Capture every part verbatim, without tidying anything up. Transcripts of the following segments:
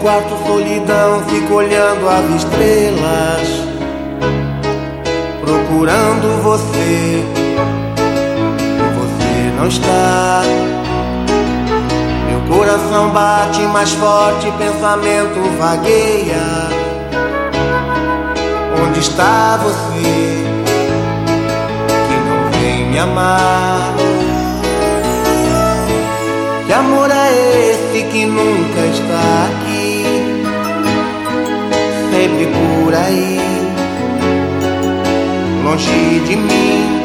quarto, solidão, fico olhando as estrelas, procurando você. Você não está. Meu coração bate mais forte, pensamento vagueia. Onde está você, que não vem me amar? Que amor é esse que nunca está aqui, sempre por aí, longe de mim?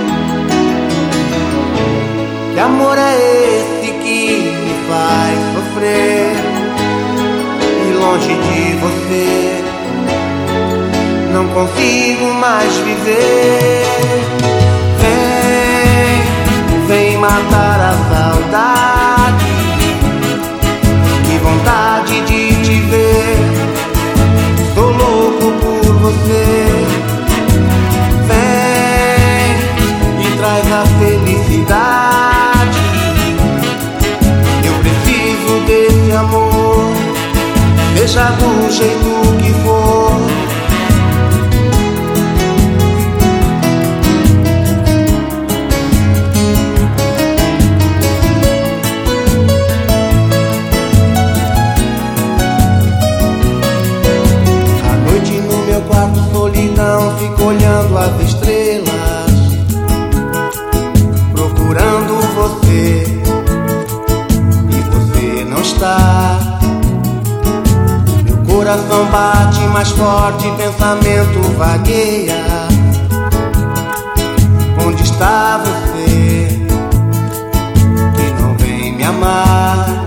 Que amor é esse que me faz sofrer, e longe de você não consigo mais viver? Vem, vem matar a saudade, que vontade de te ver, estou louco por você. Vem e traz a felicidade, eu preciso desse amor, seja do jeito que for. Solidão, fico olhando as estrelas, procurando você, e você não está. Meu coração bate mais forte, pensamento vagueia. Onde está você, que não vem me amar?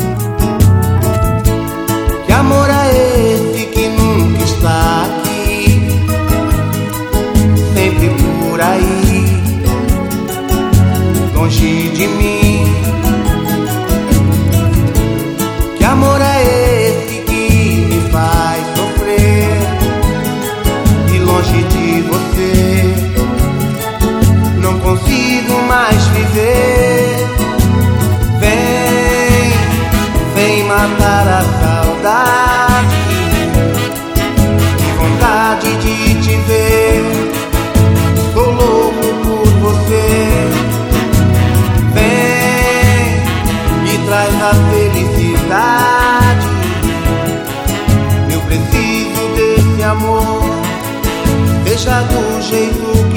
Que amor é esse que nunca está aqui, sempre por aí, longe de mim? Que amor é esse que me faz sofrer, e longe de você não consigo mais viver? Vem, vem matar a saudade, que vontade de te ver, tô louco por você. Vem e traz a felicidade, eu preciso desse amor, deixa do jeito